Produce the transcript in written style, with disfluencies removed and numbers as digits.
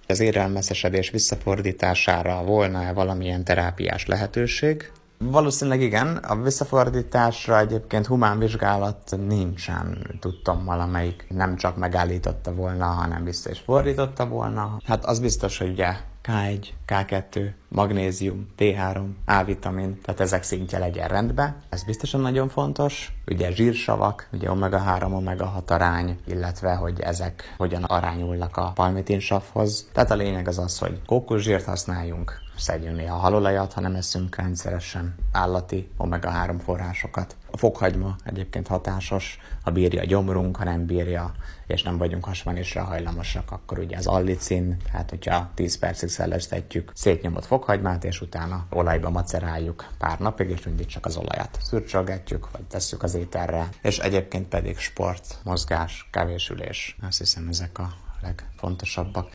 Az érrelmeszesedés visszafordítására volna-e valamilyen terápiás lehetőség? Valószínűleg igen, a visszafordításra egyébként humán vizsgálat nincsen, tudtommal, amelyik nem csak megállította volna, hanem vissza is fordította volna. Hát az biztos, hogy ugye K1, K2, magnézium, D3, A-vitamin, tehát ezek szintje legyen rendben. Ez biztosan nagyon fontos. Ugye zsírsavak, ugye omega-3, omega-6 arány, illetve hogy ezek hogyan arányulnak a palmitinsavhoz. Tehát a lényeg az az, hogy kókuszsírt használjunk, szedjünk néha halolajat, ha nem eszünk rendszeresen állati omega-3 forrásokat. A fokhagyma egyébként hatásos, ha bírja a gyomrunk, ha nem bírja, és nem vagyunk hasmenésre hajlamosak, akkor ugye az allicin, tehát hogyha 10 percig szellőztetjük szétnyomott fokhagymát, és utána olajba maceráljuk pár napig, és mindig csak az olajat szürcsölgetjük, vagy tesszük az ételre, és egyébként pedig sport, mozgás, kevésülés. Azt hiszem, ezek a legfontosabbak.